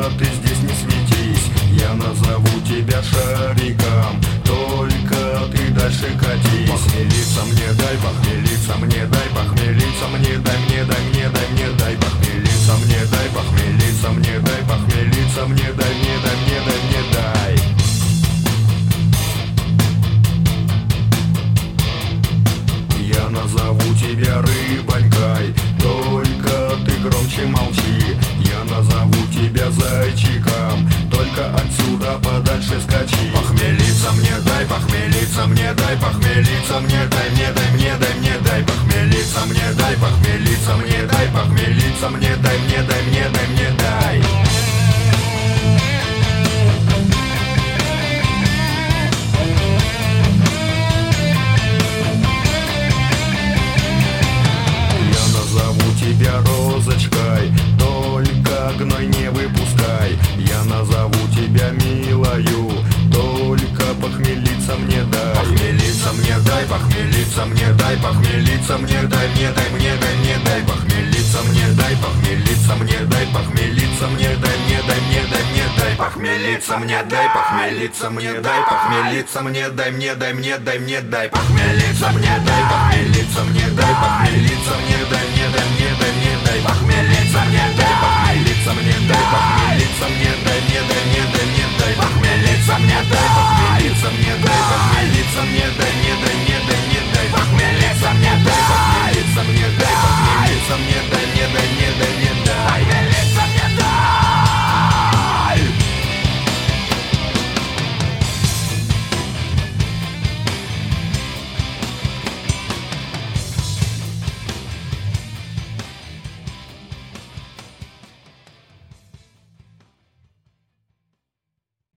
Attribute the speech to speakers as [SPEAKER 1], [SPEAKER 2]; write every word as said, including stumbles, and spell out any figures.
[SPEAKER 1] ты здесь не светись, я назову тебя шариком, только ты дальше катись. Похмелиться мне дай, похмелиться мне дай, похмелиться мне дай, мне дай, мне дай, мне дай, похмелиться мне дай, похмелиться мне дай, похмелиться мне дай, мне дай, мне дай, мне дай. Я назову тебя рыбонькой, только ты громче молчи. Я назову тебя зайчиком, только отсюда подальше скачи. Похмелиться мне дай, похмелиться мне дай, похмелиться мне дай, мне дай, мне дай, мне дай, похмелиться мне дай, похмелиться мне дай, похмелиться мне дай, мне дай, мне дай, мне дай. Тебя розочкой, только гной не выпускай. Я назову тебя милою, только похмелиться мне дай. Похмелиться мне дай, похмелиться мне дай, похмелиться мне дай, мне дай, мне дай, мне дай, похмелиться мне дай, похмелиться мне дай, похмелиться мне дай, мне дай, мне дай, мне дай, похмелиться мне дай, похмелиться мне дай, похмелиться мне дай, мне дай, мне дай, мне дай, похмелиться мне дай, похмелиться мне дай, похмелиться мне дай, мне дай, мне дай, мне дай, похмелиться мне дай, похмелиться мне дай, похмелиться мне дай, мне дай, мне дай, мне дай, похмелиться мне дай, похмелиться мне дай, похмелиться мне дай.